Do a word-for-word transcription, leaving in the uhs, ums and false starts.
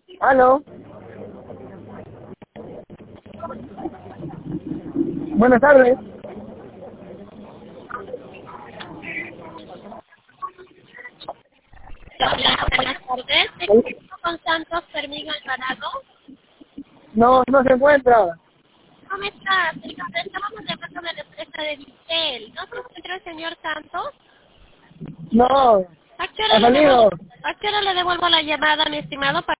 Aló. Buenas tardes. Hola, buenas tardes. ¿Me comunico con Santos Fermín Alvarado? No, no se encuentra. ¿Cómo estás? Estábamos llamando de la empresa de Vitel. ¿No se encuentra el señor Santos? No, ¿A qué hora ha le devuelvo, salido. a qué hora le devuelvo la llamada, mi estimado?